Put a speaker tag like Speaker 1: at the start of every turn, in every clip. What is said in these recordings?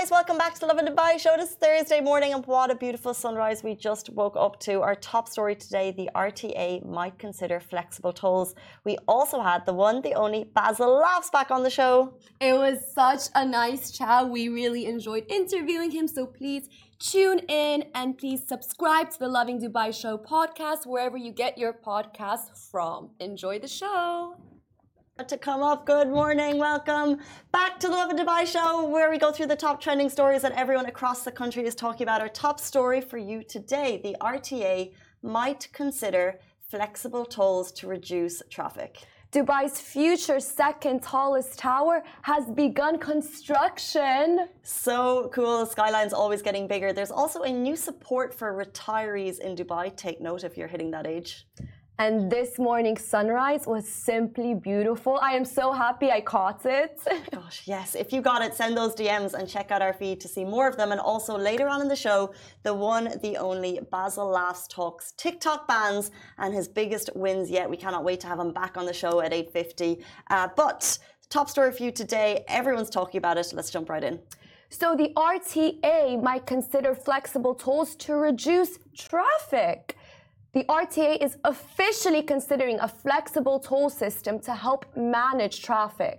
Speaker 1: guys, welcome back to the Lovin Dubai show. This Thursday morning, and what a beautiful sunrise we just woke up to. Our top story today, the RTA might consider flexible tolls. We also had the one, the only Basil Laughs back on the show.
Speaker 2: It was such a nice chat. We really enjoyed interviewing him, so please tune in and please subscribe to the Lovin Dubai show podcast wherever you get your podcasts from. Enjoy the show.
Speaker 1: To come up, good morning, welcome back to the Lovin Dubai show, where we go through the top trending stories that everyone across the country is talking about. Our top story for you today, the RTA might consider flexible tolls to reduce traffic.
Speaker 2: Dubai's future second tallest tower has begun construction.
Speaker 1: So cool, Skyline's always getting bigger. There's also a new support for retirees in Dubai. Take note if you're hitting that age.
Speaker 2: And this morning's sunrise was simply beautiful. I am so happy I caught it.
Speaker 1: Gosh, yes. If you got it, send those DMs and check out our feed to see more of them. And also later on in the show, the one, the only Basil Laughs talks TikTok bans and his biggest wins yet. We cannot wait to have him back on the show at 8:50. But top story for you today, everyone's talking about it. Let's jump right in.
Speaker 2: So the RTA might consider flexible tolls to reduce traffic. The RTA is officially considering a flexible toll system to help manage traffic.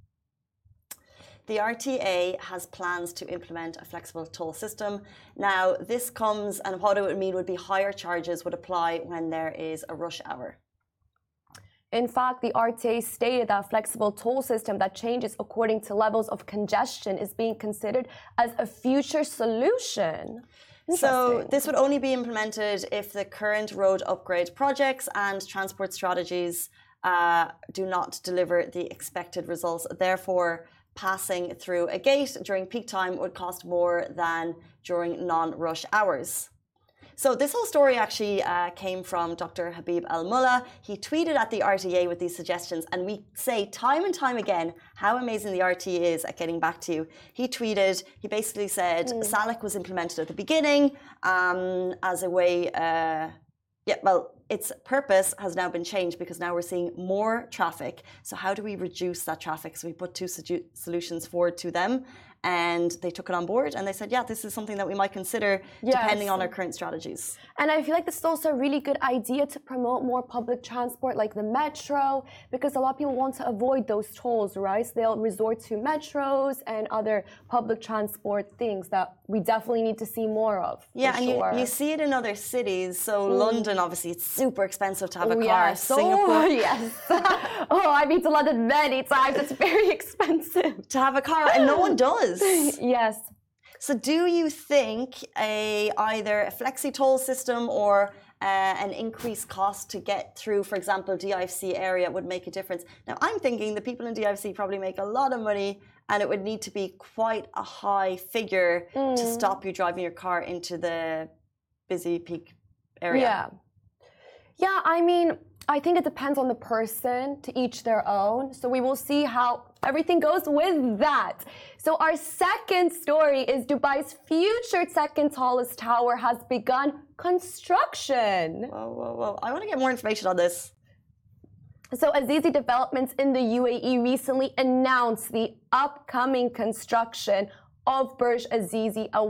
Speaker 1: The RTA has plans to implement a flexible toll system. Now, this comes, and what it would mean would be higher charges would apply when there is a rush hour.
Speaker 2: In fact, the RTA stated that a flexible toll system that changes according to levels of congestion is being considered as a future solution.
Speaker 1: So this would only be implemented if the current road upgrade projects and transport strategies do not deliver the expected results. Therefore, passing through a gate during peak time would cost more than during non-rush hours. So this whole story actually came from Dr. Habib Al-Mullah. He tweeted at the RTA with these suggestions, and we say time and time again how amazing the RTA is at getting back to you. He tweeted, he basically said SALIC was implemented at the beginning as a way, its purpose has now been changed because now we're seeing more traffic. So how do we reduce that traffic? So we put two solutions forward to them, and they took it on board and they said, yeah, this is something that we might consider depending on our current strategies.
Speaker 2: And I feel like this is also a really good idea to promote more public transport like the metro, because a lot of people want to avoid those tolls, right? So they'll resort to metros and other public transport things that we definitely need to see more of.
Speaker 1: Yeah, and you see it in other cities. So London, obviously, it's super expensive to have a car.
Speaker 2: Yeah, Singapore. Yes. I've been to London many times. It's very expensive.
Speaker 1: To have a car, and no one does.
Speaker 2: Yes.
Speaker 1: So do you think either a flexi toll system or an increased cost to get through, for example, DIFC area would make a difference? Now, I'm thinking the people in DIFC probably make a lot of money, and it would need to be quite a high figure to stop you driving your car into the busy peak area.
Speaker 2: Yeah, I mean, I think it depends on the person, to each their own. So we will see how everything goes with that. So our second story is Dubai's future second tallest tower has begun construction.
Speaker 1: Whoa. I want to get more information on this.
Speaker 2: So Azizi Developments in the UAE recently announced the upcoming construction of Burj Azizi, a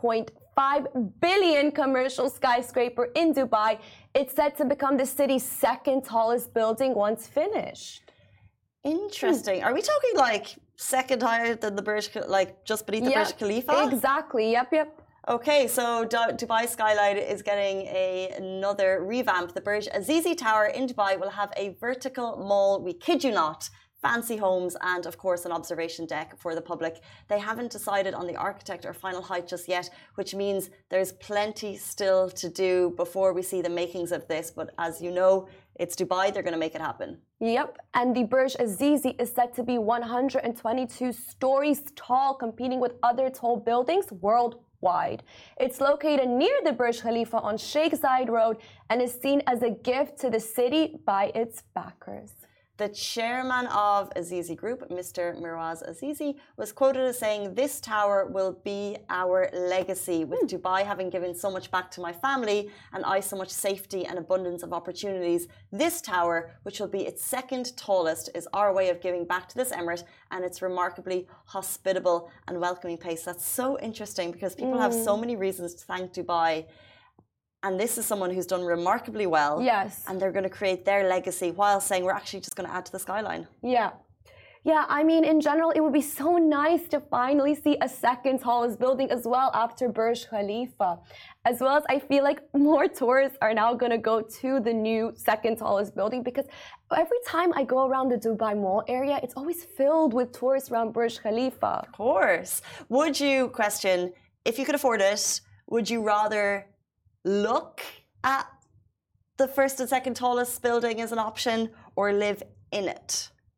Speaker 2: 1.5 billion commercial skyscraper in Dubai. It's set to become the city's second tallest building once finished.
Speaker 1: Interesting. Are we talking like second higher than the Burj, like just beneath the Burj Khalifa?
Speaker 2: Exactly. Yep.
Speaker 1: Okay, so Dubai Skyline is getting another revamp. The Burj Azizi Tower in Dubai will have a vertical mall, we kid you not, fancy homes, and of course an observation deck for the public. They haven't decided on the architect or final height just yet, which means there's plenty still to do before we see the makings of this. But as you know, it's Dubai, they're going to make it happen.
Speaker 2: Yep, and the Burj Azizi is set to be 122 stories tall, competing with other tall buildings worldwide. It's located near the Burj Khalifa on Sheikh Zayed Road and is seen as a gift to the city by its backers.
Speaker 1: The chairman of Azizi Group, Mr. Miraz Azizi, was quoted as saying, "This tower will be our legacy, with Dubai having given so much back to my family and I so much safety and abundance of opportunities. This tower, which will be its second tallest, is our way of giving back to this emirate and its remarkably hospitable and welcoming pace." That's so interesting because people have so many reasons to thank Dubai. And this is someone who's done remarkably well.
Speaker 2: Yes.
Speaker 1: And they're going to create their legacy while saying we're actually just going to add to the skyline.
Speaker 2: Yeah. Yeah, I mean, in general, it would be so nice to finally see a second tallest building as well after Burj Khalifa. As well as I feel like more tourists are now going to go to the new second tallest building because every time I go around the Dubai Mall area, it's always filled with tourists around Burj Khalifa.
Speaker 1: Of course. Would you, question, if you could afford it, would you rather look at the first and second tallest building as an option or live in it?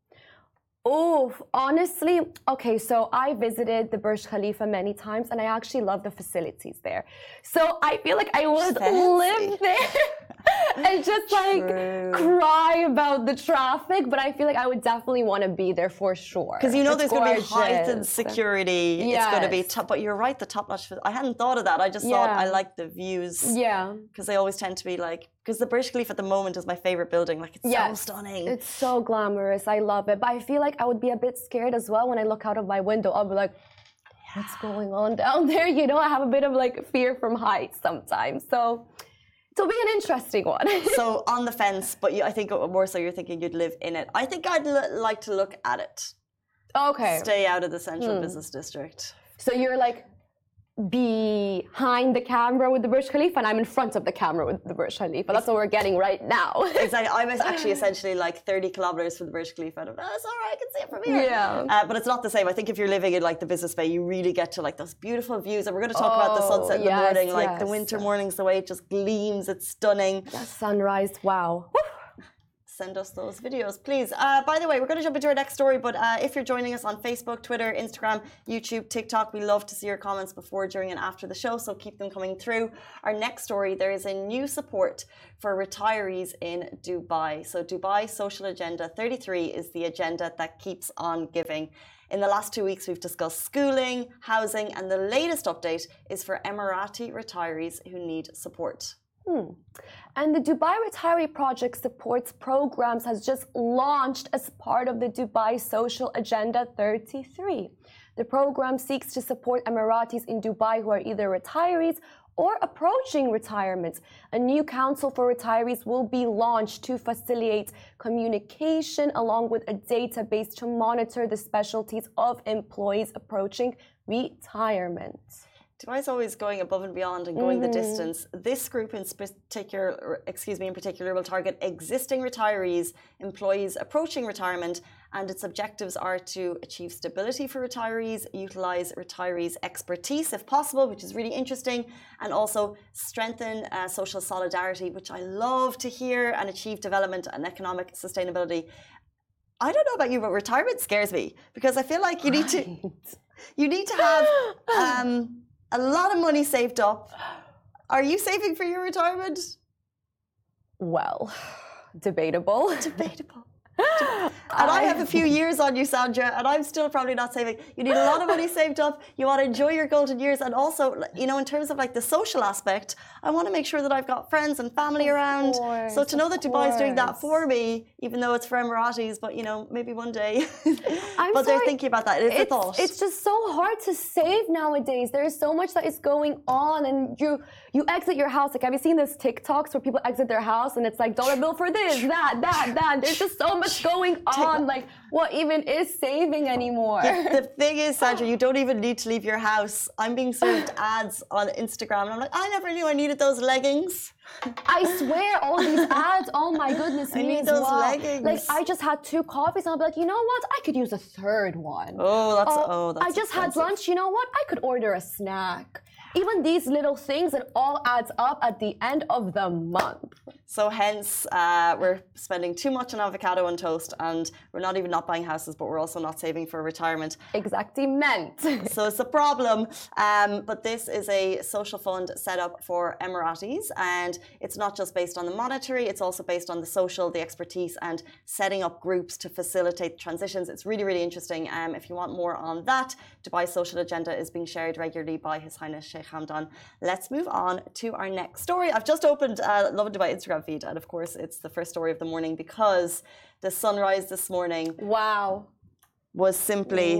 Speaker 2: Oh, honestly, okay, so I visited the Burj Khalifa many times and I actually love the facilities there. So I feel like I would live there and just like cry about the traffic, but I feel like I would definitely want to be there for sure.
Speaker 1: Because you know there's going to be heightened security.
Speaker 2: Yes.
Speaker 1: It's going to be top, but you're right, the top notch. I hadn't thought of that. I just thought I like the views.
Speaker 2: Yeah.
Speaker 1: Because they always tend to be like, because the Burj Khalifa at the moment is my favorite building. Like, it's so stunning.
Speaker 2: It's so glamorous. I love it. But I feel like I would be a bit scared as well when I look out of my window. I'll be like, what's going on down there? You know, I have a bit of like fear from heights sometimes. So it'll be an interesting one.
Speaker 1: So on the fence, but I think more so you're thinking you'd live in it. I think I'd like to look at it.
Speaker 2: Okay.
Speaker 1: Stay out of the central business district.
Speaker 2: So you're like behind the camera with the Burj Khalifa and I'm in front of the camera with the Burj Khalifa. That's what we're getting right now.
Speaker 1: Exactly. I was actually essentially like 30 kilometers from the Burj Khalifa. And that's all right, I can see it from here.
Speaker 2: Yeah.
Speaker 1: But it's not the same. I think if you're living in like the business bay, you really get to like those beautiful views. And we're going to talk about the sunset in the morning, like the winter mornings, the way it just gleams. It's stunning.
Speaker 2: The sunrise, wow.
Speaker 1: Send us those videos, please. By the way, we're going to jump into our next story, but if you're joining us on Facebook, Twitter, Instagram, YouTube, TikTok, we love to see your comments before, during, and after the show, so keep them coming through. Our next story, there is a new support for retirees in Dubai. So Dubai Social Agenda 33 is the agenda that keeps on giving. In the last 2 weeks, we've discussed schooling, housing, and the latest update is for Emirati retirees who need support.
Speaker 2: And the Dubai Retiree Project Supports Programs has just launched as part of the Dubai Social Agenda 33. The program seeks to support Emiratis in Dubai who are either retirees or approaching retirement. A new council for retirees will be launched to facilitate communication along with a database to monitor the specialties of employees approaching retirement.
Speaker 1: Dubai is always going above and beyond and going the distance. This group in particular will target existing retirees, employees approaching retirement, and its objectives are to achieve stability for retirees, utilize retirees' expertise if possible, which is really interesting, and also strengthen social solidarity, which I love to hear, and achieve development and economic sustainability. I don't know about you, but retirement scares me because I feel like you need to have a lot of money saved up. Are you saving for your retirement?
Speaker 2: Well, debatable.
Speaker 1: Debatable. And I have a few years on you, Sandra, and I'm still probably not saving. You need a lot of money saved up. You want to enjoy your golden years. And also, you know, in terms of like the social aspect, I want to make sure that I've got friends and family around. So to know that Dubai is doing that for me, even though it's for Emiratis, but, you know, maybe one day. But they're thinking about that. It's a thought.
Speaker 2: It's just so hard to save nowadays. There is so much that is going on, and you exit your house. Like, have you seen those TikToks where people exit their house and it's like dollar bill for this, that. There's just so much going on. Like, what even is saving anymore?
Speaker 1: Yeah, the thing is, Sandra, you don't even need to leave your house. I'm being served ads on Instagram, and I'm like, I never knew I needed those leggings.
Speaker 2: I swear, all these ads. Oh my goodness me!
Speaker 1: I need those leggings.
Speaker 2: Like, I just had 2 coffees, and I'll be like, you know what? I could use a 3rd one.
Speaker 1: That's
Speaker 2: I just had lunch. You know what? I could order a snack. Even these little things, it all adds up at the end of the month.
Speaker 1: So hence, we're spending too much on avocado and toast, and we're not even not buying houses, but we're also not saving for retirement.
Speaker 2: Exactly meant.
Speaker 1: So it's a problem. But this is a social fund set up for Emiratis, and it's not just based on the monetary, it's also based on the social, the expertise, and setting up groups to facilitate transitions. It's really, really interesting. If you want more on that, Dubai's social agenda is being shared regularly by His Highness Sheikh Hamdan. Let's move on to our next story. I've just opened Lovin Dubai Instagram feed, and of course it's the first story of the morning because the sunrise this morning was simply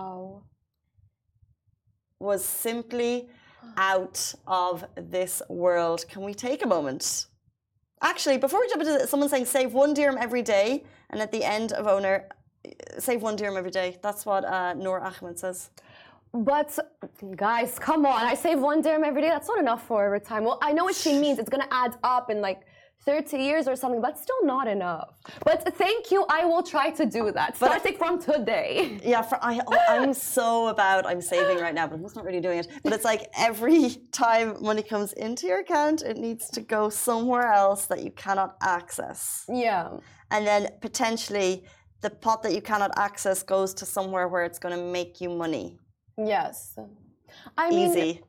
Speaker 1: out of this world. Can we take a moment? Actually, before we jump into it, someone's saying save 1 dirham every day, and at the end of owner, save 1 dirham every day. That's what Noor Ahmed says.
Speaker 2: But guys, come on, I save 1 dirham every day. That's not enough for a retirement. Well, I know what she means. It's gonna add up in like 30 years or something, but still not enough. But thank you, I will try to do that, starting from today.
Speaker 1: Yeah, I'm so about, I'm saving right now, but I'm just not really doing it. But it's like every time money comes into your account, it needs to go somewhere else that you cannot access.
Speaker 2: Yeah.
Speaker 1: And then potentially the pot that you cannot access goes to somewhere where it's going to make you money.
Speaker 2: Yes. I mean,
Speaker 1: easy.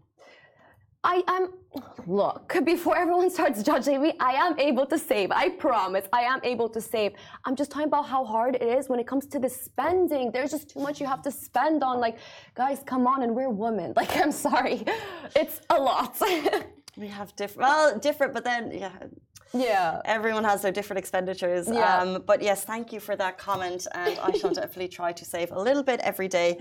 Speaker 2: Look, before everyone starts judging me, I am able to save. I promise, I am able to save. I'm just talking about how hard it is when it comes to the spending. There's just too much you have to spend on. Like, guys, come on, and we're women. Like, I'm sorry. It's a lot.
Speaker 1: We have different, but then,
Speaker 2: yeah.
Speaker 1: Everyone has their different expenditures.
Speaker 2: Yeah.
Speaker 1: But yes, thank you for that comment. And I shall definitely try to save a little bit every day.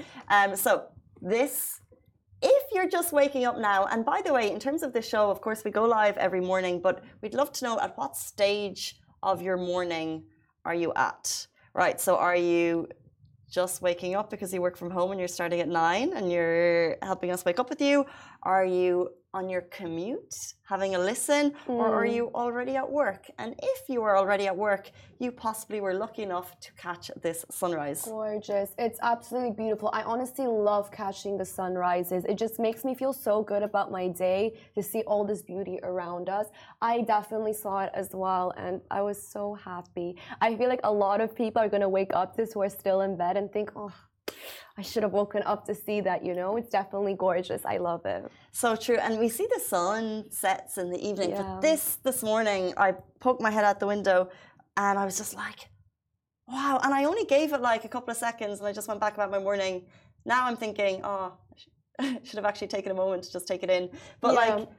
Speaker 1: If you're just waking up now, and by the way, in terms of this show, of course, we go live every morning, but we'd love to know at what stage of your morning are you at, right? So are you just waking up because you work from home and you're starting at 9 and you're helping us wake up with you? Are you on your commute having a listen, or are you already at work? And if you are already at work, you possibly were lucky enough to catch this sunrise.
Speaker 2: Gorgeous. It's absolutely beautiful. I honestly love catching the sunrises. It just makes me feel so good about my day to see all this beauty around us. I definitely saw it as well, and I was so happy. I feel like a lot of people are going to wake up this who are still in bed and think, oh, I should have woken up to see that, you know? It's definitely gorgeous. I love it.
Speaker 1: So true. And we see the sun sets in the evening.
Speaker 2: Yeah.
Speaker 1: But this morning, I poked my head out the window and I was just like, wow. And I only gave it like a couple of seconds and I just went back about my morning. Now I'm thinking, oh, I should have actually taken a moment to just take it in. But like,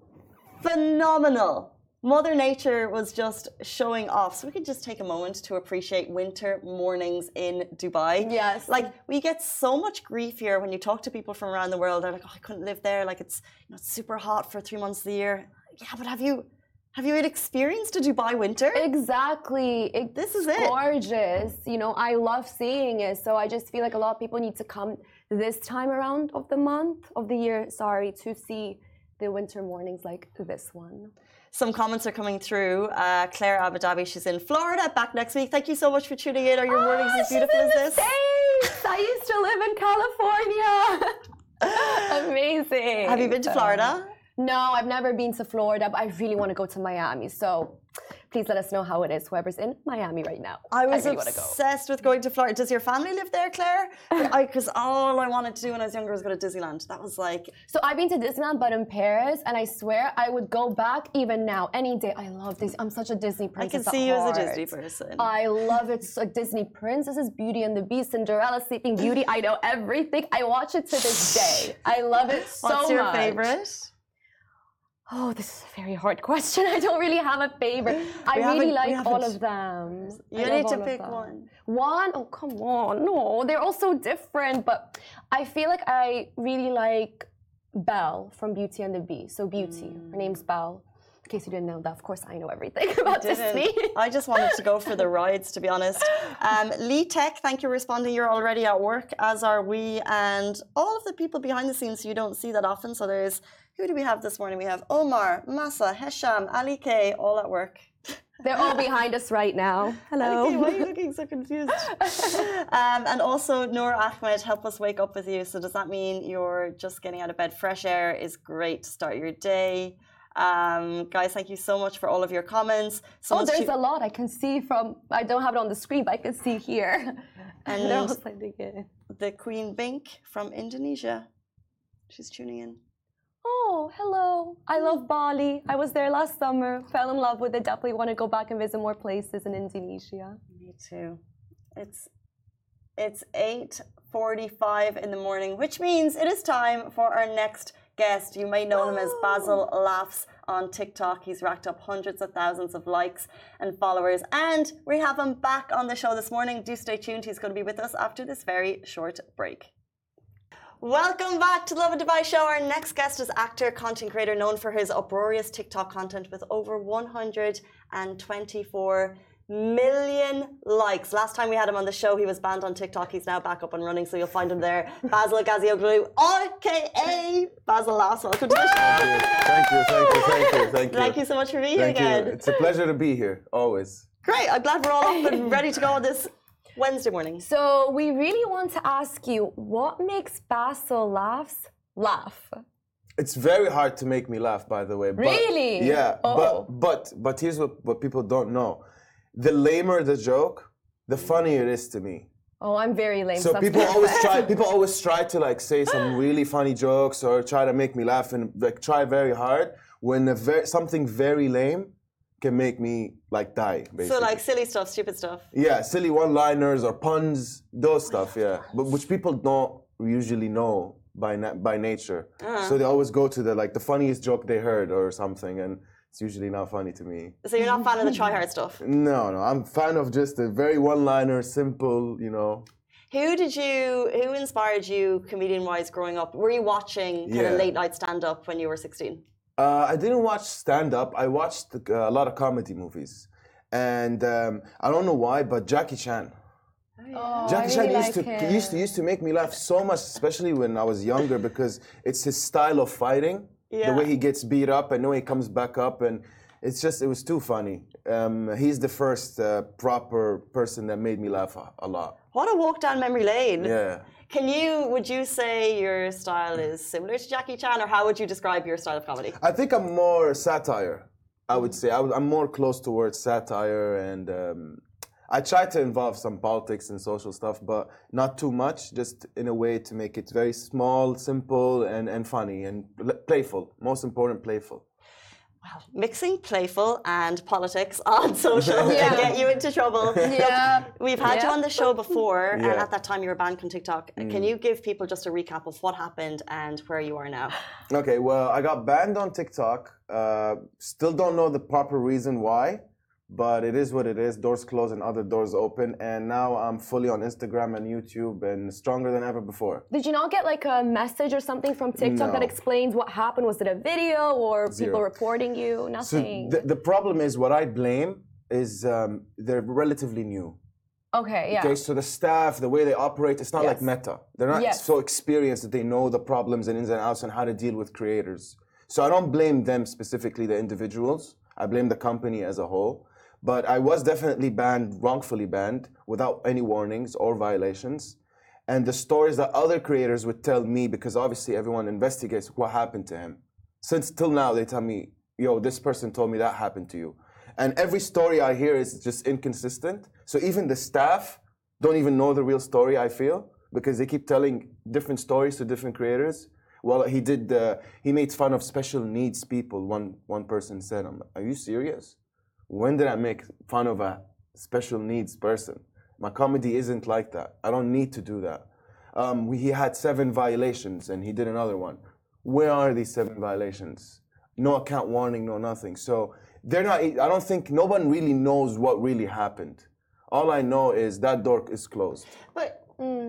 Speaker 1: phenomenal. Mother Nature was just showing off. So we could just take a moment to appreciate winter mornings in Dubai.
Speaker 2: Yes.
Speaker 1: Like, we get so much grief here when you talk to people from around the world. They're like, oh, I couldn't live there. Like, it's, it's super hot for 3 months of the year. Yeah, but have you experienced a Dubai winter?
Speaker 2: Exactly.
Speaker 1: This is it.
Speaker 2: Gorgeous. You know, I love seeing it. So I just feel like a lot of people need to come this time around of the year, to see the winter mornings like this one.
Speaker 1: Some comments are coming through. Claire Abu Dhabi, she's in Florida, back next week. Thank you so much for tuning in. Are your mornings as beautiful as this?
Speaker 2: States. I used to live in California. Amazing.
Speaker 1: Have you been to Florida?
Speaker 2: No, I've never been to Florida, but I really want to go to Miami. So please let us know how it is, whoever's in Miami right now.
Speaker 1: I was obsessed with going to Florida. Does your family live there, Claire? Because all I wanted to do when I was younger was go to Disneyland. That was like...
Speaker 2: So I've been to Disneyland, but in Paris, and I swear I would go back even now, any day. I love Disney. I'm such a Disney princess.
Speaker 1: I can see you as a Disney person.
Speaker 2: I love it. It's like Disney princesses, Beauty and the Beast, Cinderella, Sleeping Beauty. I know everything. I watch it to this day. I love it so much.
Speaker 1: What's your favorite?
Speaker 2: Oh, this is a very hard question. I don't really have a favorite. I really like all of them.
Speaker 1: You need to pick one.
Speaker 2: One? Oh, come on. No, they're all so different. But I feel like I really like Belle from Beauty and the Beast. So Beauty. Her name's Belle. In case you didn't know that, of course, I know everything about Disney.
Speaker 1: I just wanted to go for the rides, to be honest. Lee Tech, thank you for responding. You're already at work, as are we. And all of the people behind the scenes you don't see that often. So there's... Who do we have this morning? We have Omar, Masa, Hesham, Ali K, all at work.
Speaker 2: They're all behind us right now. Hello.
Speaker 1: Ali K, why are you looking so confused? And also, Noor Ahmed, help us wake up with you. So does that mean you're just getting out of bed? Fresh air is great to start your day. Guys, thank you so much for all of your comments.
Speaker 2: There's a lot I can see from. I don't have it on the screen, but I can see here.
Speaker 1: And
Speaker 2: they're all sending it.
Speaker 1: The Queen Bink from Indonesia. She's tuning in.
Speaker 2: Oh, hello. I love Bali. I was there last summer. Fell in love with it. Definitely want to go back and visit more places in Indonesia.
Speaker 1: Me too. It's 8:45 in the morning, which means it is time for our next guest. You may know him as Basil Laughs on TikTok. He's racked up hundreds of thousands of likes and followers. And we have him back on the show this morning. Do stay tuned. He's going to be with us after this very short break. Welcome back to the Lovin Dubai show. Our next guest is actor, content creator known for his uproarious TikTok content with over 124 million likes. Last time we had him on the show, he was banned on TikTok. He's now back up and running, so you'll find him there. Basil Gazioğlu, aka Basil Laughs. Welcome to the show.
Speaker 3: Thank you.
Speaker 1: Thank you so much for being here again.
Speaker 3: It's a pleasure to be here, always.
Speaker 1: Great. I'm glad we're all up and ready to go on this Wednesday morning.
Speaker 2: So we really want to ask you, what makes Basil Laughs laugh?
Speaker 3: It's very hard to make me laugh, by the way. But,
Speaker 2: really?
Speaker 3: Yeah.
Speaker 2: Oh.
Speaker 3: But here's what people don't know. The lamer the joke, the funnier it is to me.
Speaker 2: Oh, I'm very lame.
Speaker 3: So people always try to like say some really funny jokes or try to make me laugh and like try very hard when something very lame can make me like die, basically.
Speaker 1: So like silly stuff, stupid stuff.
Speaker 3: Yeah, silly one-liners or puns, those stuff, yeah. But which people don't usually know by nature. So they always go to the funniest joke they heard or something, and it's usually not funny to me.
Speaker 1: So you're not a fan of the try-hard stuff?
Speaker 3: No, I'm a fan of just a very one-liner, simple, you know.
Speaker 1: Who inspired you comedian-wise growing up? Were you watching kind of late-night stand-up when you were 16?
Speaker 3: I didn't watch stand-up. I watched a lot of comedy movies. And I don't know why, but Jackie Chan. Jackie Chan used to make me laugh so much, especially when I was younger, because it's his style of fighting. The way he gets beat up and the way he comes back up, and it was too funny. He's the first proper person that made me laugh a lot.
Speaker 1: What a walk down memory lane.
Speaker 3: Yeah.
Speaker 1: Would you say your style is similar to Jackie Chan, or how would you describe your style of comedy?
Speaker 3: I think I'm more satire, I would say. I'm more close towards satire, and I try to involve some politics and social stuff, but not too much, just in a way to make it very small, simple, and funny, and playful. Most important, playful.
Speaker 1: Wow. Mixing playful and politics on social can get you into trouble.
Speaker 2: Yeah.
Speaker 1: Look, we've had you on the show before, and at that time you were banned on TikTok. Can you give people just a recap of what happened and where you are now?
Speaker 3: Okay, well, I got banned on TikTok. Still don't know the proper reason why, but it is what it is. Doors closed and other doors open, and now I'm fully on Instagram and YouTube and stronger than ever before.
Speaker 2: Did you not get like a message or something from TikTok that explains what happened? Was it a video or people reporting you? Nothing.
Speaker 3: So the problem is, what I blame is they're relatively new.
Speaker 2: Okay, yeah.
Speaker 3: Okay, so the staff, the way they operate, it's not like Meta. They're not so experienced that they know the problems and ins and outs and how to deal with creators. So I don't blame them specifically, the individuals. I blame the company as a whole. But I was definitely banned, wrongfully banned, without any warnings or violations. And the stories that other creators would tell me, because obviously everyone investigates what happened to him. Since till now, they tell me, yo, this person told me that happened to you. And every story I hear is just inconsistent. So even the staff don't even know the real story, I feel, because they keep telling different stories to different creators. Well, he made fun of special needs people, one person said. I'm like, are you serious? When did I make fun of a special needs person? My comedy isn't like that. I don't need to do that. He had 7 violations and he did another one. Where are these 7 violations? No account warning, no nothing. So I don't think no one really knows what really happened. All I know is that door is closed.
Speaker 1: But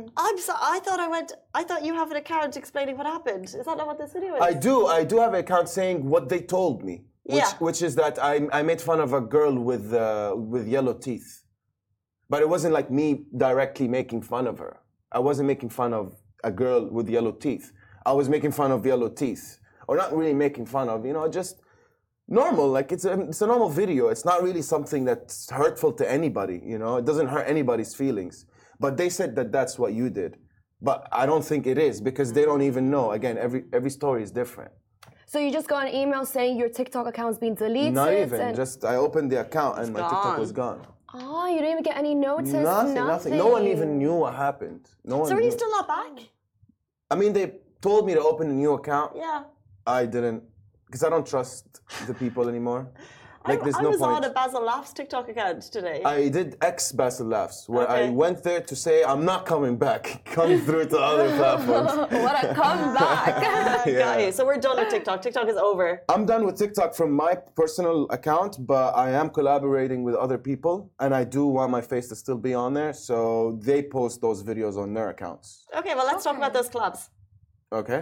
Speaker 1: I thought you have an account explaining what happened. Is that not what this video is?
Speaker 3: I do have an account saying what they told me. Which is that I made fun of a girl with yellow teeth. But it wasn't like me directly making fun of her. I wasn't making fun of a girl with yellow teeth. I was making fun of yellow teeth. Or not really making fun of, just normal. Like it's a normal video. It's not really something that's hurtful to anybody, It doesn't hurt anybody's feelings. But they said that that's what you did. But I don't think it is, because they don't even know. Again, every story is different.
Speaker 2: So you just got an email saying your TikTok account's been deleted?
Speaker 3: Not even. Just I opened the account and my TikTok was gone.
Speaker 2: Oh, you didn't even get any notice?
Speaker 3: Nothing. No one even knew what happened. No one.
Speaker 1: So are you still not back?
Speaker 3: I mean, they told me to open a new account.
Speaker 1: Yeah.
Speaker 3: I didn't, because I don't trust the people anymore. Like, there's
Speaker 1: I
Speaker 3: no
Speaker 1: was
Speaker 3: point.
Speaker 1: on a Basil Laughs TikTok account today.
Speaker 3: I did Basil Laughs, where I went there to say, I'm not coming back. Come through to other platforms.
Speaker 2: What a comeback.
Speaker 1: Yeah. So we're done with TikTok. TikTok is over.
Speaker 3: I'm done with TikTok from my personal account, but I am collaborating with other people, and I do want my face to still be on there, so they post those videos on their accounts.
Speaker 1: Okay, well, let's talk about those collabs.
Speaker 3: Okay.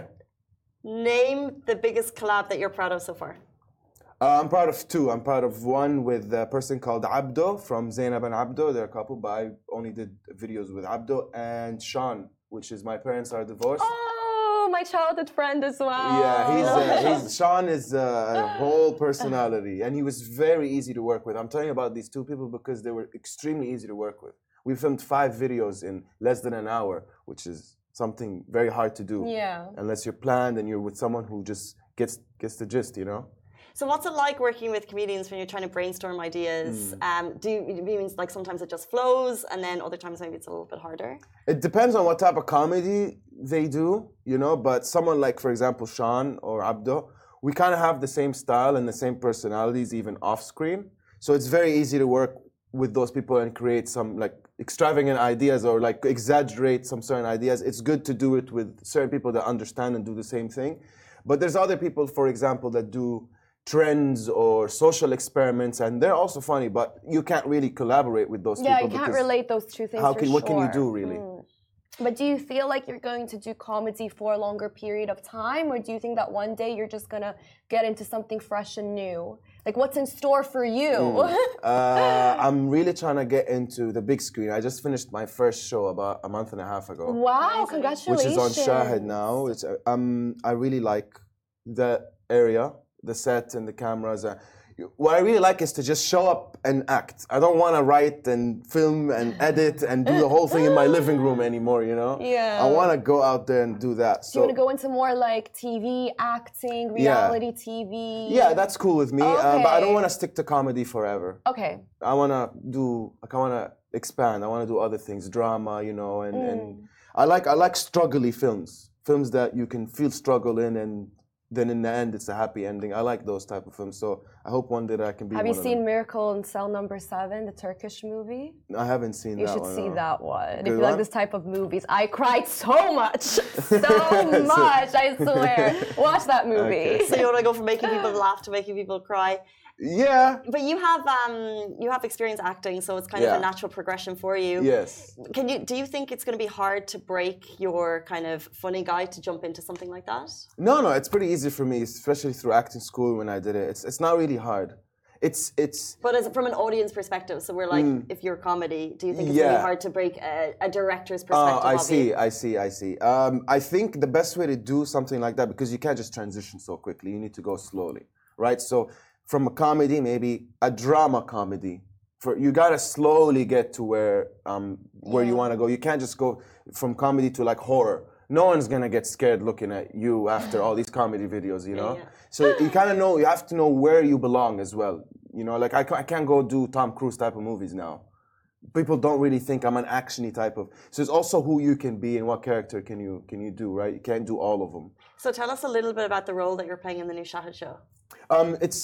Speaker 1: Name the biggest collab that you're proud of so far.
Speaker 3: I'm proud of two. I'm proud of one with a person called Abdo from Zainab and Abdo. They're a couple, but I only did videos with Abdo and Sean, which is my parents are divorced.
Speaker 2: Oh, my childhood friend as well.
Speaker 3: Yeah, Sean is a whole personality, and he was very easy to work with. I'm telling you about these two people because they were extremely easy to work with. We filmed 5 videos in less than an hour, which is something very hard to do.
Speaker 2: Yeah.
Speaker 3: Unless you're planned and you're with someone who just gets the gist, you know?
Speaker 1: So what's it like working with comedians when you're trying to brainstorm ideas? Do you mean like sometimes it just flows and then other times maybe it's a little bit harder?
Speaker 3: It depends on what type of comedy they do, you know, but someone like, for example, Sean or Abdo, we kind of have the same style and the same personalities even off screen. So it's very easy to work with those people and create some like extravagant ideas or like exaggerate some certain ideas. It's good to do it with certain people that understand and do the same thing. But there's other people, for example, that do trends or social experiments, and they're also funny, but you can't really collaborate with those people.
Speaker 2: Yeah, you can't relate those two things.
Speaker 3: What can you do, really?
Speaker 2: But do you feel like you're going to do comedy for a longer period of time, or do you think that one day you're just gonna get into something fresh and new? Like, what's in store for you?
Speaker 3: I'm really trying to get into the big screen. I just finished my first show about a month and a half ago.
Speaker 2: Wow, congratulations.
Speaker 3: Which is on Shahid now. It's I really like the area, the set and the cameras. What I really like is to just show up and act. I don't want to write and film and edit and do the whole thing in my living room anymore, you know?
Speaker 2: Yeah.
Speaker 3: I want to go out there and do that.
Speaker 2: So you want to go into more like TV, acting, reality TV?
Speaker 3: Yeah, that's cool with me.
Speaker 2: Okay.
Speaker 3: But I don't want to stick to comedy forever.
Speaker 2: Okay.
Speaker 3: I want to expand. I want to do other things, drama, you know, and I like struggly films that you can feel struggle in, and then in the end it's a happy ending. I like those type of films, so I hope one day that I can be one of them.
Speaker 2: Have you seen Miracle in Cell Number 7, the Turkish movie?
Speaker 3: I haven't seen that one.
Speaker 2: You should see that one.
Speaker 3: Good
Speaker 2: if you
Speaker 3: one?
Speaker 2: like this type of movies. I cried so much. So much, I swear. Watch that movie.
Speaker 3: Okay.
Speaker 1: So you want to go from making people laugh to making people cry?
Speaker 3: Yeah.
Speaker 1: But you have experience acting, so it's kind of a natural progression for you.
Speaker 3: Yes.
Speaker 1: Do you think it's going to be hard to break your kind of funny guy to jump into something like that?
Speaker 3: No, it's pretty easy for me, especially through acting school when I did it. It's not really hard. It's.
Speaker 1: But from an audience perspective, so we're like, if you're comedy, do you think it's going to be hard to break a director's perspective?
Speaker 3: I see. I think the best way to do something like that, because you can't just transition so quickly. You need to go slowly, right? So from a comedy, maybe a drama comedy. You gotta slowly get to where you want to go. You can't just go from comedy to like horror. No one's gonna get scared looking at you after all these comedy videos, you know. So you kind of know. You have to know where you belong as well. You know, like I can't go do Tom Cruise type of movies now. People don't really think I'm an actiony type of. So it's also who you can be and what character can you do, right? You can't do all of them.
Speaker 1: So tell us a little bit about the role that you're playing in the new Shahid show.
Speaker 3: It's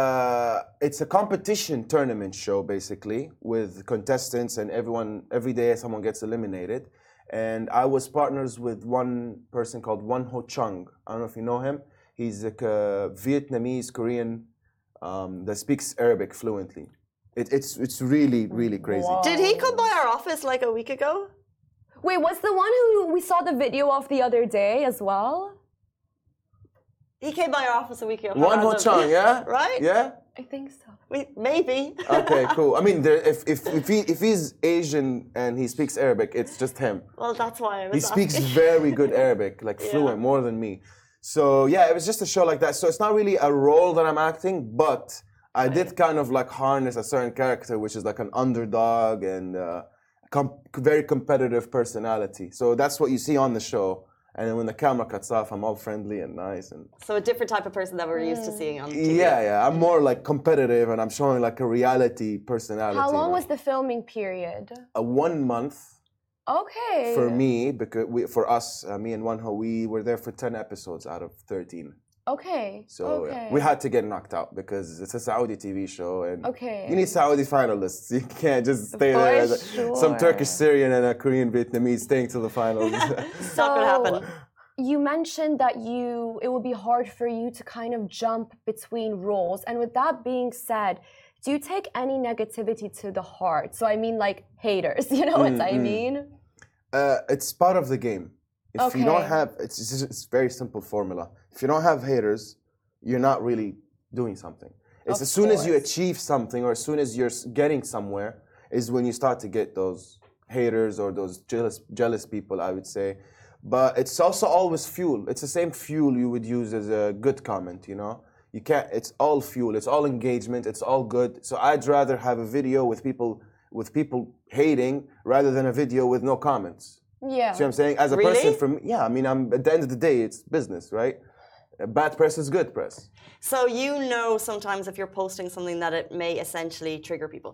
Speaker 3: a competition tournament show basically with contestants, and every day someone gets eliminated. And I was partners with one person called Won Ho Chung. I don't know if you know him. He's a Vietnamese Korean that speaks Arabic fluently. It's really, really crazy.
Speaker 2: Wow.
Speaker 1: Did he come by our office like a week ago?
Speaker 2: Wait, was the one who we saw the video of the other day as well?
Speaker 1: He came by our office a week ago.
Speaker 3: Won Ho Chung, yeah?
Speaker 1: Right?
Speaker 3: Yeah?
Speaker 2: I think so.
Speaker 1: Maybe.
Speaker 3: Okay, cool. I mean, if he's Asian and he speaks Arabic, it's just him.
Speaker 1: Well, that's why I was
Speaker 3: He speaks very good Arabic, like fluent, more than me. So yeah, it was just a show like that. So it's not really a role that I'm acting, but I did kind of like harness a certain character, which is like an underdog and very competitive personality. So that's what you see on the show. And then when the camera cuts off, I'm all friendly and nice. And
Speaker 1: so a different type of person that we're used to seeing on TV.
Speaker 3: Yeah. I'm more like competitive, and I'm showing like a reality personality.
Speaker 2: How long was the filming period?
Speaker 3: 1 month.
Speaker 2: Okay.
Speaker 3: For me, because for us, me and Wanho, we were there for 10 episodes out of 13.
Speaker 2: Okay.
Speaker 3: So we had to get knocked out because it's a Saudi TV show, and you need Saudi finalists. You can't just stay there as some Turkish Syrian and a Korean Vietnamese staying to the finals.
Speaker 1: It's not gonna happen.
Speaker 2: You mentioned that it would be hard for you to kind of jump between roles, and with that being said, do you take any negativity to the heart? So I mean, like haters, you know what I mean?
Speaker 3: It's part of the game. If you don't have, it's very simple formula. If you don't have haters, you're not really doing something. It's as soon as you achieve something, or as soon as you're getting somewhere, is when you start to get those haters or those jealous people, I would say. But it's also always fuel. It's the same fuel you would use as a good comment, you know? You can't, it's all fuel, it's all engagement, it's all good. So I'd rather have a video with people hating rather than a video with no comments.
Speaker 2: Yeah.
Speaker 3: See what I'm saying? As a person from, I mean, at the end of the day, it's business, right? Bad press is good press.
Speaker 1: So you know sometimes if you're posting something that it may essentially trigger people?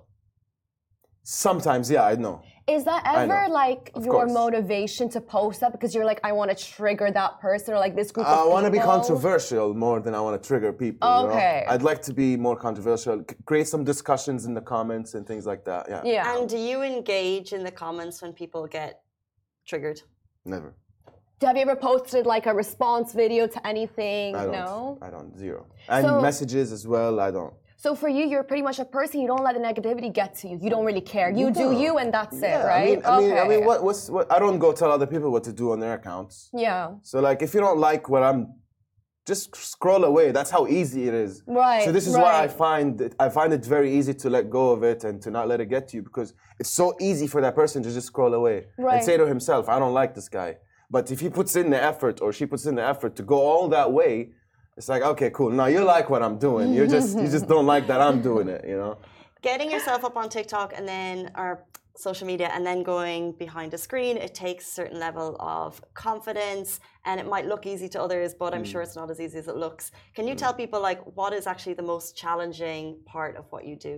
Speaker 3: Sometimes, yeah, I know.
Speaker 2: Is that ever like your motivation to post that because you're like, I want to trigger that person or like this group of people?
Speaker 3: I want to be controversial more than I want to trigger people. Okay. You know? I'd like to be more controversial, create some discussions in the comments and things like that. Yeah.
Speaker 1: And do you engage in the comments when people get triggered?
Speaker 3: Never.
Speaker 2: Have you ever posted like a response video to anything? No?
Speaker 3: I don't. Zero. And messages as well, I don't.
Speaker 2: So for you, you're pretty much a person, you don't let the negativity get to you. You don't really care. You do you and that's it, right?
Speaker 3: I mean, what I don't go tell other people what to do on their accounts.
Speaker 2: Yeah.
Speaker 3: So like if you don't like what I'm, just scroll away. That's how easy it is.
Speaker 2: Right.
Speaker 3: So this is why I find it very easy to let go of it and to not let it get to you, because it's so easy for that person to just scroll away and say to himself, I don't like this guy. But if he puts in the effort or she puts in the effort to go all that way, it's like, okay, cool. Now you like what I'm doing. You just don't like that I'm doing it, you know?
Speaker 1: Getting yourself up on TikTok and then or social media and then going behind a screen, it takes a certain level of confidence, and it might look easy to others, but I'm sure it's not as easy as it looks. Can you tell people like what is actually the most challenging part of what you do?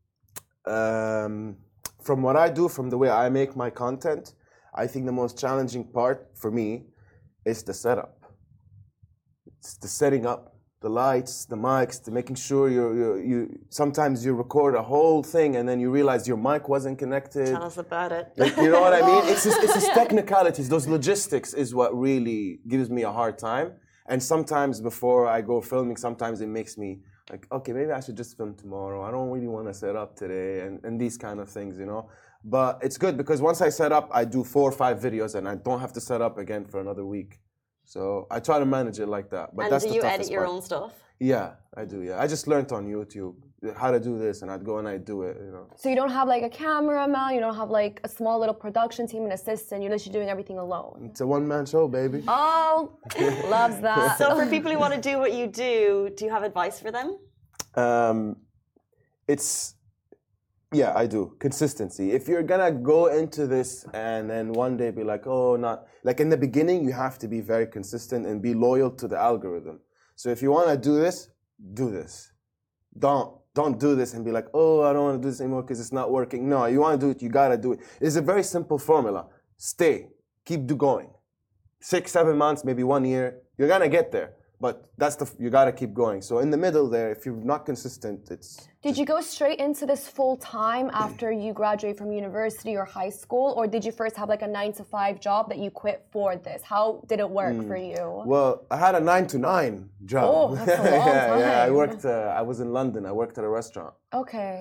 Speaker 3: From what I do, from the way I make my content, I think the most challenging part for me is the setup. It's the setting up, the lights, the mics, the making sure you sometimes you record a whole thing and then you realize your mic wasn't connected.
Speaker 1: Tell us about it.
Speaker 3: Like, you know what I mean? It's just technicalities. Those logistics is what really gives me a hard time. And sometimes before I go filming, sometimes it makes me like, okay, maybe I should just film tomorrow. I don't really want to set up today and these kind of things, you know? But it's good because once I set up, I do 4 or 5 videos and I don't have to set up again for another week. So I try to manage it like that. But that's
Speaker 1: do you edit your own stuff?
Speaker 3: Yeah, I do. Yeah, I just learned on YouTube how to do this, and I'd go and I'd do it. You know.
Speaker 2: So you don't have like a cameraman, you don't have like a small little production team, an assistant. You're literally doing everything alone.
Speaker 3: It's a one-man show, baby.
Speaker 2: Oh, loves that.
Speaker 1: So for people who want to do what you do you have advice for them?
Speaker 3: Yeah, I do. Consistency. If you're gonna go into this and then one day be like, oh, not like in the beginning, you have to be very consistent and be loyal to the algorithm. So if you want to do this, do this. Don't do this and be like, oh, I don't want to do this anymore because it's not working. No, you want to do it, you gotta do it. It's a very simple formula. Stay, keep going. 6, 7 months, maybe 1 year, you're gonna get there. But you gotta keep going. So in the middle there, if you're not consistent, it's...
Speaker 2: Did you go straight into this full time after you graduate from university or high school? Or did you first have like a 9-to-5 job that you quit for this? How did it work for you?
Speaker 3: Well, I had a 9-to-9 job.
Speaker 2: Oh, that's a long time.
Speaker 3: Yeah, I was in London. I worked at a restaurant.
Speaker 2: Okay.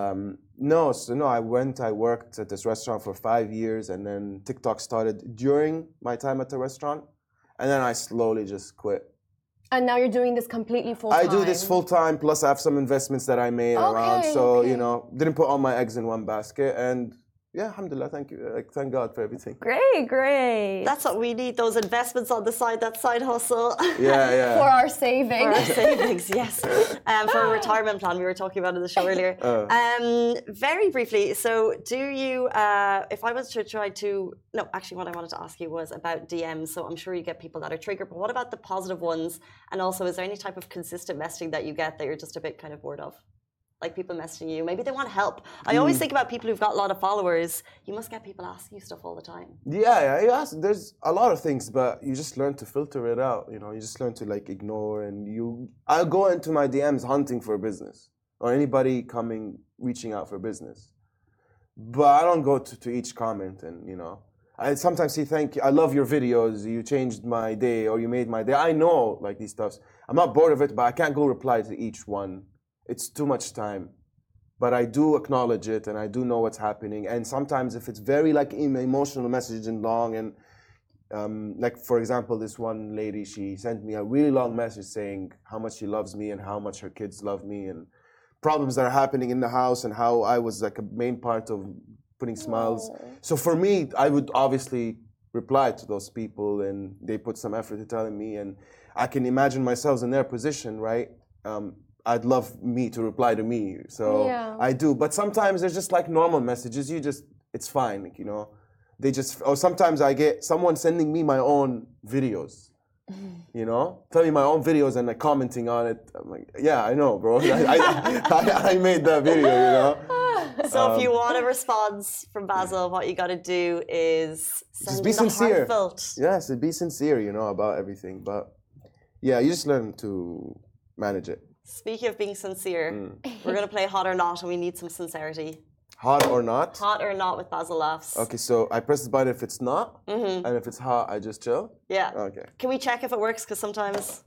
Speaker 3: I worked at this restaurant for 5 years, and then TikTok started during my time at the restaurant. And then I slowly just quit.
Speaker 2: And now you're doing this completely full time?
Speaker 3: I do this full time, plus I have some investments that I made around. So, didn't put all my eggs in one basket. And yeah, alhamdulillah, thank you. Like, thank God for everything.
Speaker 2: Great.
Speaker 1: That's what we need, those investments on the side, that side hustle.
Speaker 3: Yeah.
Speaker 2: For our savings.
Speaker 1: For our savings, yes. For a retirement plan we were talking about in the show earlier. Very briefly, so do you, if I was to try to, no, actually what I wanted to ask you was about DMs. So I'm sure you get people that are triggered, but what about the positive ones? And also, is there any type of consistent messaging that you get that you're just a bit kind of bored of? Like people messaging you, maybe they want help. I always think about people who've got a lot of followers. You must get people asking you stuff all the time.
Speaker 3: Yeah. There's a lot of things, but you just learn to filter it out. You know, you just learn to like ignore, and I'll go into my DMs hunting for business or anybody reaching out for business. But I don't go to each comment, and you know, I sometimes say thank you. I love your videos. You changed my day, or you made my day. I know like these stuffs. I'm not bored of it, but I can't go reply to each one. It's too much time, but I do acknowledge it and I do know what's happening. And sometimes if it's very like emotional message and long, and like for example, this one lady, she sent me a really long message saying how much she loves me and how much her kids love me and problems that are happening in the house and how I was like a main part of putting smiles. So for me, I would obviously reply to those people, and they put some effort to telling me, and I can imagine myself in their position, right? I'd love me to reply to me, so yeah. I do. But sometimes there's just like normal messages. It's fine, like, you know. Or sometimes I get someone sending me my own videos, you know, tell me my own videos and like commenting on it. I'm like, yeah, I know, bro. I made that video, you know.
Speaker 1: So if you want a response from Basil, what you got to do is
Speaker 3: just be sincere.
Speaker 1: Heartfelt.
Speaker 3: Yes, be sincere, you know, about everything. But yeah, you just learn to manage it.
Speaker 1: Speaking of being sincere, we're going to play Hot or Not, and we need some sincerity.
Speaker 3: Hot or not?
Speaker 1: Hot or not with Basil Laughs.
Speaker 3: Okay, so I press the button if it's not, and if it's hot, I just chill?
Speaker 1: Yeah.
Speaker 3: Okay.
Speaker 1: Can we check if it works? Because sometimes...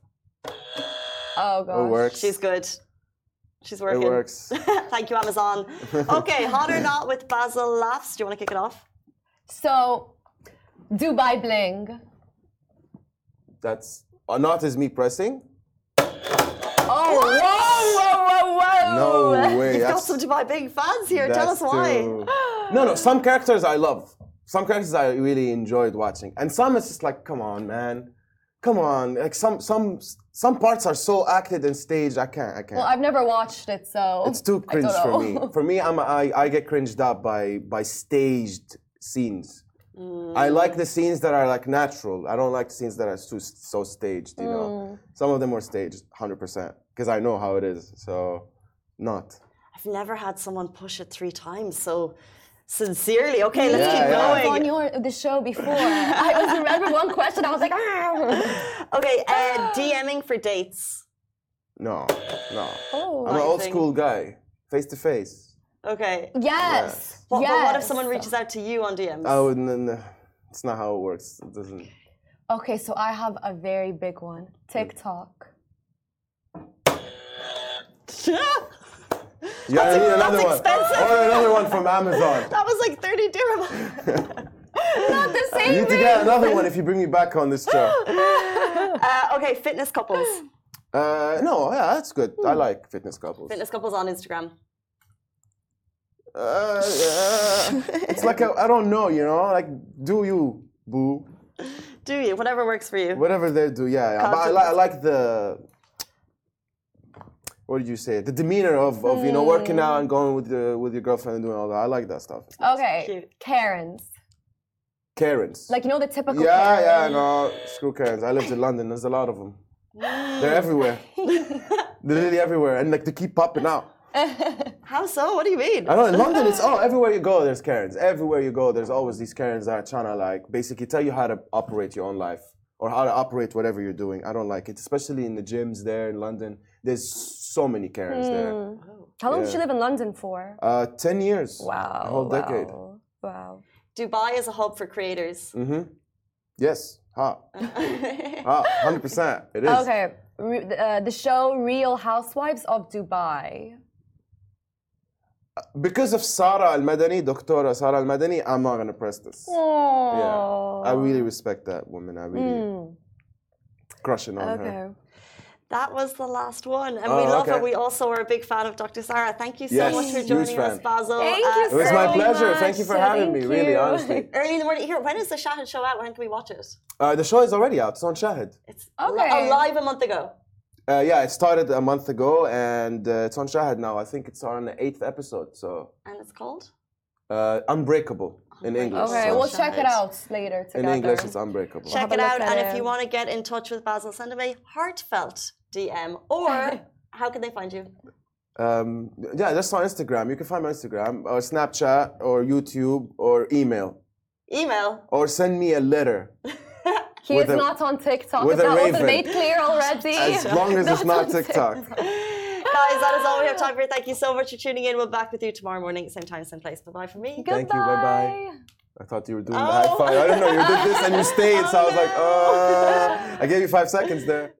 Speaker 2: Oh, gosh.
Speaker 3: It works.
Speaker 1: She's good. She's working.
Speaker 3: It works.
Speaker 1: Thank you, Amazon. Okay, Hot or Not with Basil Laughs. Do you want to kick it off?
Speaker 2: So, Dubai Bling.
Speaker 3: That's... Not is me pressing?
Speaker 2: Oh, whoa!
Speaker 3: No way.
Speaker 1: You've got some Dubai Bling fans here. Tell us why.
Speaker 3: No, some characters I love. Some characters I really enjoyed watching. And some it's just like, come on, man. Come on. Like some parts are so acted and staged, I can't.
Speaker 2: Well, I've never watched it, so...
Speaker 3: It's too cringe for me. For me, I get cringed up by staged scenes. I like the scenes that are like natural. I don't like the scenes that are so staged, you know. Some of them were staged, 100%, because I know how it is. So, not.
Speaker 1: I've never had someone push it 3 times so sincerely. Okay, let's keep going.
Speaker 2: I was on the show before. I remember one question. I was like, ah.
Speaker 1: Okay, DMing for dates.
Speaker 3: No.
Speaker 2: Oh,
Speaker 3: I'm an old school guy, face to face.
Speaker 1: Okay.
Speaker 2: Yes.
Speaker 1: But what if someone reaches out to you on DMs?
Speaker 3: Oh, no. It's not how it works. It doesn't.
Speaker 2: Okay, so I have a very big one. TikTok.
Speaker 3: Yeah, I need another one.
Speaker 1: Expensive.
Speaker 3: Or another one from Amazon.
Speaker 1: That was like 30 dirham.
Speaker 2: Not the same.
Speaker 3: You need to get another one if you bring me back on this show.
Speaker 1: Okay, fitness couples.
Speaker 3: No, yeah, that's good. I like fitness couples.
Speaker 1: Fitness couples on Instagram.
Speaker 3: It's like I don't know, you know, like do you, boo?
Speaker 1: Do you? Whatever works for you.
Speaker 3: Whatever they do, yeah. But I like the, what did you say? The demeanor of you know, working out and going with your girlfriend and doing all that. I like that stuff.
Speaker 2: Okay,
Speaker 1: Cute.
Speaker 2: Karens.
Speaker 3: Like
Speaker 2: you know the typical.
Speaker 3: Yeah, no, screw Karens. I lived in London. There's a lot of them. They're everywhere. They're really everywhere, and like they keep popping out.
Speaker 1: How so? What do you mean?
Speaker 3: I know in London it's everywhere you go there's Karens. Everywhere you go there's always these Karens that are trying to like basically tell you how to operate your own life or how to operate whatever you're doing. I don't like it, especially in the gyms there in London. There's so many Karens there.
Speaker 2: How long did you live in London for?
Speaker 3: 10 years.
Speaker 2: Wow.
Speaker 3: A whole decade.
Speaker 2: Wow.
Speaker 1: Dubai is a hub for creators.
Speaker 3: Yes. Hot. 100%. It is.
Speaker 2: Okay. The show Real Housewives of Dubai.
Speaker 3: Because of Sara Al-Madani, Doctora Sara Al-Madani, I'm not going to press this.
Speaker 2: Aww.
Speaker 3: Yeah. I really respect that woman. I really crushing on her.
Speaker 1: That was the last one. And we love it. We also are a big fan of Dr. Sarah. Thank you so much for joining us, Basil.
Speaker 2: Thank you so much.
Speaker 3: It was my pleasure. Thank you for having me, really, honestly.
Speaker 1: Early in the morning. Here, when is the Shahid show out? When can we watch it?
Speaker 3: The show is already out. It's on Shahid.
Speaker 1: It's live a month ago.
Speaker 3: Yeah, it started a month ago and it's on Shahid now. I think it's on the 8th episode.
Speaker 1: And it's called?
Speaker 3: Unbreakable in English.
Speaker 2: Okay,
Speaker 3: so.
Speaker 2: we'll check it out later together.
Speaker 3: In English, it's Unbreakable.
Speaker 1: Check it out. And if you want to get in touch with Basil, send him a heartfelt DM. Or how can they find you?
Speaker 3: Yeah, just on Instagram. You can find me on Instagram or Snapchat or YouTube or email.
Speaker 1: Email?
Speaker 3: Or send me a letter.
Speaker 2: He is not on TikTok.
Speaker 3: With
Speaker 2: that
Speaker 3: a raven.
Speaker 2: was made clear already.
Speaker 3: As long as it's not TikTok.
Speaker 1: Guys, that is all we have time for. Thank you so much for tuning in. We'll be back with you tomorrow morning, same time, same place. Bye-bye from me.
Speaker 2: Goodbye.
Speaker 3: Thank you. Bye-bye. I thought you were doing the high five. I don't know. You did this and you stayed. So I was like, I gave you 5 seconds there.